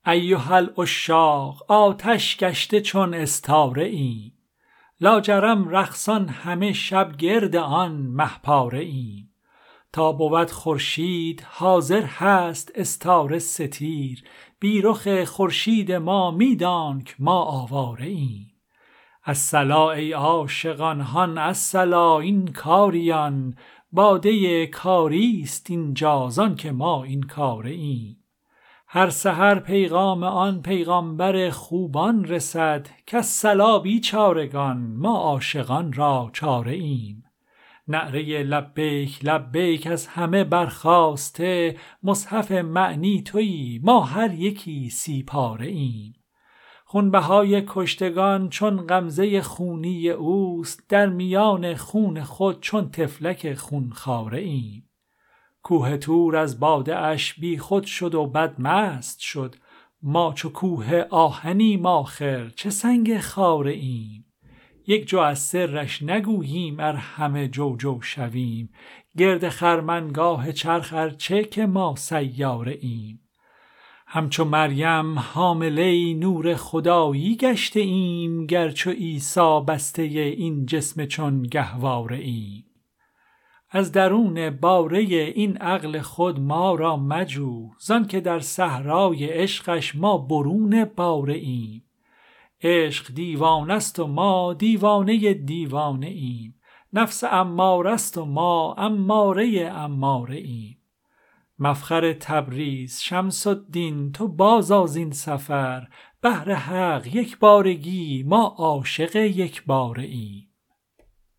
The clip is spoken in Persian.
ایها العشاق آتش گشته چون استاره ایم، لاجرم رقصان همه شب گرد آن مه پاره ایم. تا بود خورشید حاضر هست استاره ستیر، بی رخ خورشید ما می دانک ما آواره ایم. الصلا ای عاشقان هان الصلا این کاریان، باده کاریست اینجا زان که ما این کاره ایم. هر سحر پیغام آن پیغامبر خوبان رسد، کالصلا بیچارگان ما عاشقان را چاره ایم. نعره لبیک لبیک از همه برخاسته، مصحف معنی تویی ما هر یکی 30 پاره ایم. خونبهای کشتگان چون غمزه خونی اوست، در میان خون خود چون طفلک خونخواره ایم. کوه طور از باده اش بی خود شد و بدمست شد، ما چو کوه آهنیم آخر چه سنگ خاره ایم. یک جو از سرش نگوییم ار همه جو جو شویم، گرد خرمنگاه چرخ ارچه که ما سیاره ایم. همچو مریم حامله نور خدایی گشته ایم، گرچو عیسی بسته این جسم چون گهواره ایم. از درون باره این عقل خود ما را مجو، زان که در صحرای عشقش ما برون باره ایم. عشق دیوانه است و ما دیوانه دیوانه ایم، نفس اماره است و ما اماره اماره ایم. مفخر تبریز شمس الدین تو باز از این سفر، بهر حق یک بارگی ما عاشق یک باره ایم.